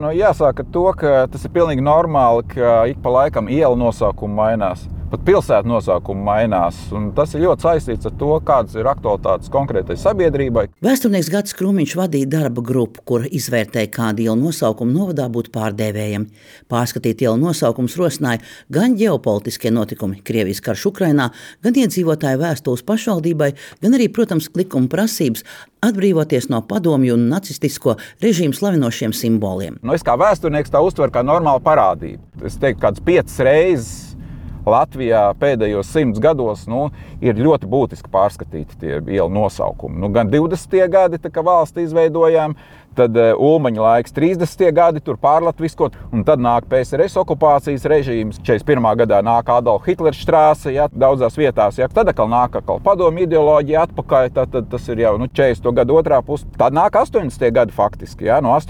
Jāsaka to, ka tas ir pilnīgi normāli, ka ik pa laikam iela nosaukumi mainās. Pat pilsētu nosaukumi mainās, un tas ir ļoti saistīts ar to, kādas ir aktualitātes konkrētai sabiedrībai. Vēsturnieks Gatis Krūmiņš vadīja darba grupu, kura izvērtēja, kādi ielu nosaukumi novadā būtu pārdēvējami. Pārskatīt ielu nosaukums rosināja gan ģeopolitiskie notikumi, Krievijas karš Ukrainā, gan iedzīvotāju vēstules pašvaldībai, gan arī, protams, likuma prasības atbrīvoties no padomju un nacistisko režīmu slavinošiem simboliem. Es kā vēsturnieks tā uztveru kā normālu parādību. Es teiktu, kādas 5 reizes Latvijā pēdējos 100 gados ir ļoti būtiski pārskatīti tie ielu nosaukumi. Gan 20. gadi, kad valsti izveidojām, tad Ulmaņa laiks 30. gadi, tur pārlatviskot, un tad nāk PSRS okupācijas režīms. 41. gadā nāk Adolfa Hitlera štrāse, daudzās vietās. Tad atkal nāk padomju ideoloģija atpakaļ, tad tas ir jau 40. gadu otrā puse. Tad nāk 80. gadi faktiski,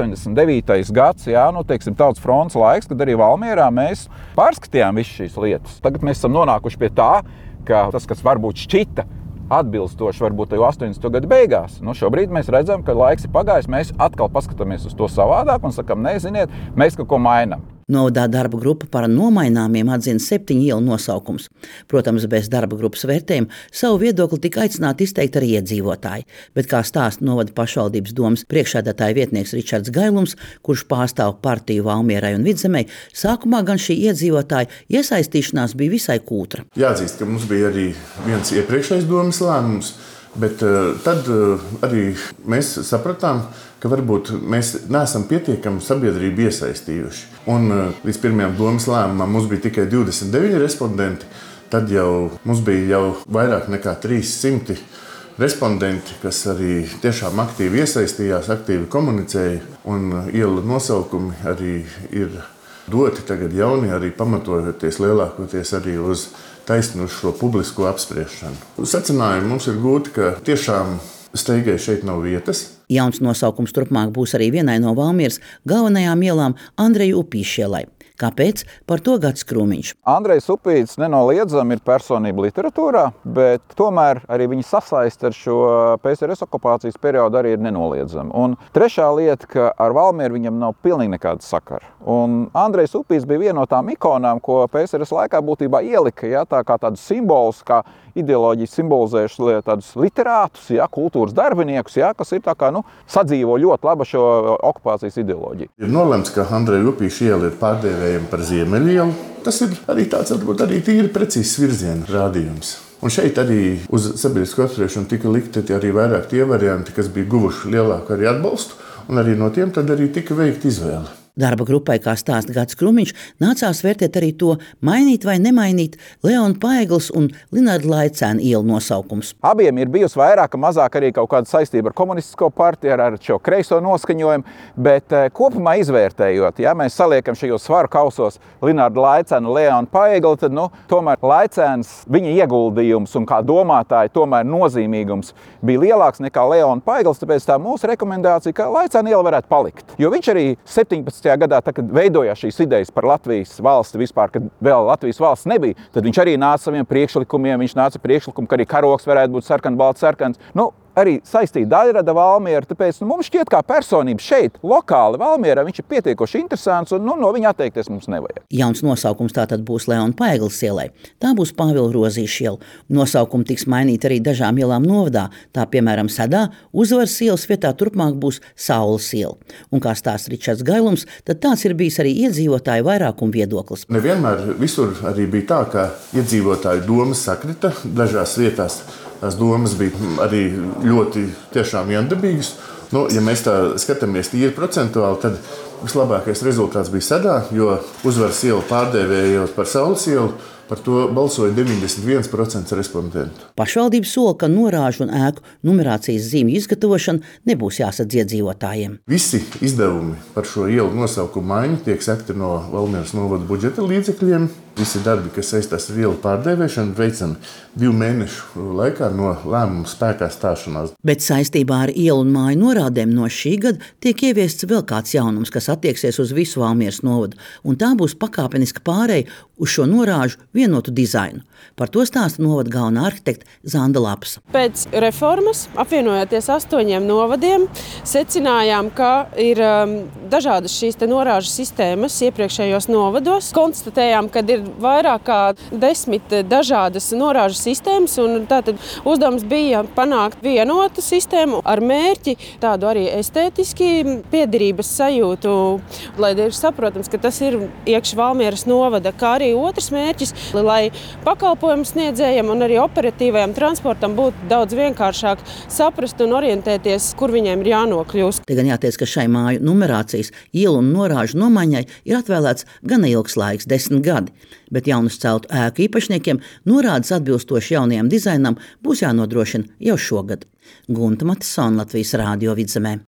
89. gads, teiksim, Tautas frontes laiks, kad arī Valmierā mēs pārskatījām visu šīs lietas. Tagad mēs esam nonākuši pie tā, ka tas, kas varbūt šķita atbilstoši varbūt jau 80. gadu beigās. Šobrīd mēs redzam, ka laiks ir pagājis, mēs atkal paskatāmies uz to savādāk un sakam, neziniet, mēs kaut ko mainām. Novadā darba grupa par nomaināmiem atzina 7 ielu nosaukums. Protams, bez darba grupas vērtējuma savu viedokli tika aicināti izteikt arī iedzīvotāji, bet kā stāsta novada pašvaldības domas priekšsēdētāja vietnieks Ričards Gailums, kurš pārstāv partiju Valmierai un Vidzemei, sākumā gan šī iedzīvotāja iesaistīšanās bija visai kūtra. Jāatzīst, ka mums bija arī viens iepriekšējais domas lēmums, bet tad arī mēs sapratām, ka varbūt mēs neesam pietiekami sabiedrību iesaistījuši. Un līdz pirmajam domas lēmumam mums bija tikai 29 respondenti, tad jau mums bija vairāk nekā 300 respondenti, kas arī tiešām aktīvi iesaistījās, aktīvi komunicēja, un ielu nosaukumi arī ir doti tagad jauni, arī pamatojoties lielākoties arī uz taisnu šo publisko apspriešanu. Secinājumi mums ir gūti, ka tiešām steigai šeit nav vietas. Jauns nosaukums turpmāk būs arī vienai no Valmieras galvenajām ielām Andreja Upīša ielai. Kāpēc? Par to Gatis Krūmiņš. Andrejs Upīts nenoliedzami ir personība literatūrā, bet tomēr arī viņa sasaiste ar šo PSRS okupācijas periodu arī ir nenoliedzama. Un trešā lieta, ka ar Valmieru viņam nav pilnīgi nekāda sakara. Un Andrejs Upīts bija viena no tām ikonām, ko PSRS laikā būtībā ielika, tā kā tādus simbolus, kā ideoloģijas simbolizējuši tādus literātus, kultūras darbiniekus, kas ir tā kā, sadzīvo ļoti labi šo okupācijas ideoloģiju. Ir nolemts, ka Andreja Upīša iela ir pārdēvējama par Ziemeļielu. Tas ir arī tāds, varbūt arī tīri precīzs virziena rādījums. Un šeit arī uz sabiedrisko apspriešanu tika likti arī vairāk tie varianti, kas bija guvuši lielāku arī atbalstu, un arī no tiem tad arī tika veikta izvēle. Darba grupai, kā stāsta Gatis Krūmiņš, nācās vērtēt arī to, mainīt vai nemainīt Leona Paegles un Linarda Laicēna ielu nosaukums. Abiem ir bijusi vairāk, mazāk arī kaut kāda saistība ar komunistisko partiju, ar šo kreiso noskaņojumu, bet kopumā izvērtējot, mēs saliekam šajos svaru kausos Linarda Laicēna un Leona Paegli, tad tomēr Laicēns, viņa ieguldījums un kā domātāja tomēr nozīmīgums bija lielāks nekā Leona Paeglis, tāpēc tā mūsu rekomendācija, ka Laicēna iela varētu palikt. Jo viņš arī 17. gadā, kad veidojās šīs idejas par Latvijas valsti vispār, kad vēl Latvijas valsts nebija, tad viņš arī nāca saviem priekšlikumiem, viņš nāca priekšlikumu, ka arī karogs varētu būt sarkanbalts sarkans. Arī saistīta daļrada Valmiera, tāpēc mums šķiet kā personība šeit, lokāli Valmierā, viņš ir pietiekoši interesants un no viņa atteikties mums nevajag. Jauns nosaukums tātad būs Leona Paegles ielai. Tā būs Pāvila Rozīša iela. Nosaukumi tiks mainīti arī dažām ielām novadā. Tā, piemēram, Sadā Uzvaras ielas vietā turpmāk būs Saules iela. Un kā stāsta Ričards Gailums, tad tāds ir bijis arī iedzīvotāju vairākuma viedoklis. Nevienmēr visur arī bija tā, ka iedzīvotāju domas sakrita dažās vietās. Tās domas bija arī ļoti tiešām viendabīgas. Ja mēs tā skatāmies tīri procentuāli, tad vislabākais rezultāts bija Sadā, jo Uzvaras ielu pārdēvējot par Saules ielu, par to balsoja 91% respondentu. Pašvaldība sola, ka norāžu un ēku numerācijas zīmju izgatavošana nebūs jāsadz iedzīvotājiem. Visi izdevumi par šo ielu nosaukumu maiņu tiek sekti no Valmieras novada budžeta līdzekļiem. Visi darbi, kas saistās ar ielu pārdēvēšanu, veicami 2 mēnešu laikā no lēmuma spēkā stāšanās. Bet saistībā ar ielu un māju norādēm no šī gada tiek ieviests vēl kāds jaunums, kas attieksies uz visu Valmieras novadu, un tā būs pakāpeniska pāreja uz šo norāžu vienotu dizainu. Par to stāsta novada galvenā arhitekte Zanda Lapsa. Pēc reformas, apvienojoties 8 novadiem, secinājām, ka ir dažādas šīs norāžu sistēmas iepriekšējos novados. Konstatējām, ka ir vairāk kā 10 dažādas norāžu sistēmas, un tātad uzdevums bija panākt vienotu sistēmu ar mērķi tādu arī estētiski piederības sajūtu, lai ir saprotams, ka tas ir iekš Valmieras novada, kā arī otrs mērķis, lai pakalpojumu sniedzējiem un arī operatīvajam transportam būtu daudz vienkāršāk saprast un orientēties, kur viņiem ir jānokļūst. Te gan jāteic, ka šai māju numerācijas, ielu un norāžu nomaiņai ir atvēlēts gana ilgs laiks, 10 gadi, bet jaunus celtu ēku īpašniekiem norādes atbilstoši jaunajam dizainam būs jānodrošina jau šogad. Gunta Matisona, Latvijas Rādio Vidzemē.